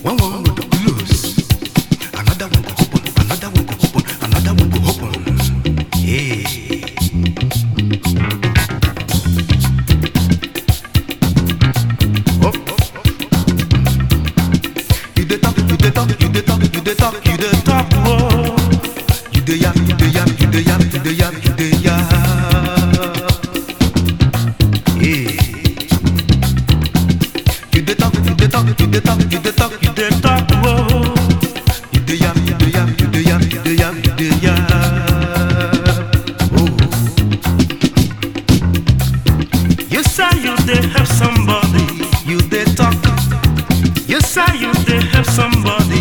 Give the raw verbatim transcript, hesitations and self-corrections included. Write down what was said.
One one go close, another one go open, another one go open, another one go open. Yeah. Oh, oh. You dey talk, you dey talk, you dey talk, you dey talk, you dey talk. Oh, you dey yap, you dey yap, you dey yap, you dey yap, you dey yap. Yeah. You dey talk, you dey talk, you dey talk, you dey talk, you dey talk. Oh, you dey yap, you dey yap, you dey yap, you dey yap, you dey yap. Oh, you say you dey help somebody, you dey talk. You say you dey help somebody,